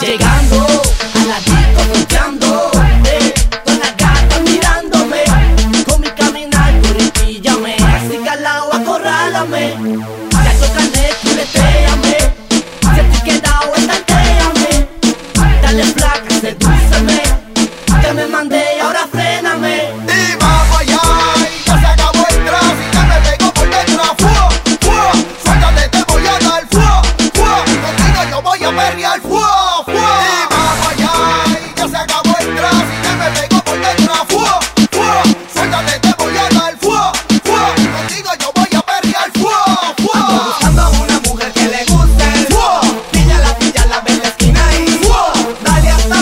Llegando a la disco fronteando, con las gatas mirándome, con mi caminar píllame, así que al lado acorrálame, ya tócame, culetéame, si estoy quedado estantéame, dale flaca, sedúceme, que me mandé y ahora fréname. Y vamos allá, y ya se acabó el tráfico, y ya me pegó por dentro, fuá, fuá, suéltate, te voy a dar, fuá, fuá, contigo yo voy a perrear, fuá, fuá. Y vamos allá, y ya se acabó el tráfico, y ya me pegó por dentro, fuá, fuá, suéltate, te voy a dar, fuá, fuá, contigo yo voy a perrear, fuá, fuá. Ando buscando a una mujer que le guste, Fuá, píllala, ve en la esquina y fuá, dale hasta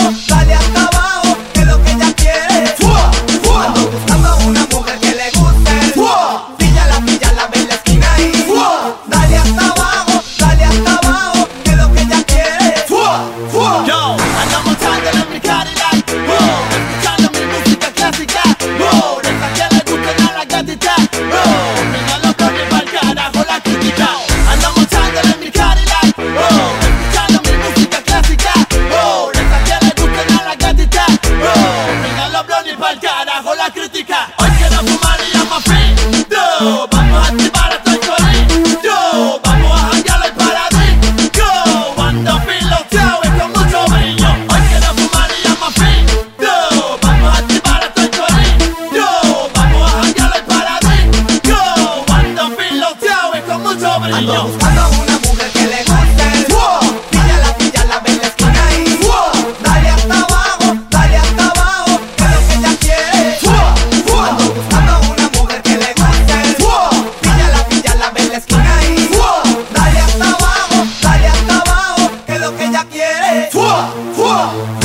abajo, que es lo que ella quiere. fuá, fuá, Ando buscando a una mujer que le guste, fuá, píllala, ve en la esquina y fuá, dale hasta abajo, que es lo que ella quiere. fuá, fuá. Yo, ando montando en mi Cadillac, wow, escuchando mi música clásica, wow, de esa que le gustan a la gatita, wow, mira los ponen pa'l carajo la crítica. Ando montando en mi Cadillac, wow, escuchando mi música clásica, wow, de esa que le gustan a la gatita, wow, mira los ponen pa'l carajo la crítica. Hoy quiero fumar y llama fin, yo, vamos a activar a todo el corín, yo, vamos a janguear el paradín, yo, ando piloteado y con mucho brillo. Hoy quiero fumar y llama fin, yo, vamos a activar a todo el corín, yo, vamos a janguear el paradín, yo, ando piloteado y con mucho Ando brillo. buscando a una mujer que le guste, Fuá, píllala, ve en la esquina y fuá, dale hasta abajo, que es lo que ella quiere. fuá, fuá, Ando buscando a una mujer que le guste, fuá, píllala, ve en la esquina y fuá, dale hasta abajo, que es lo que ella quiere. fuá, fuá.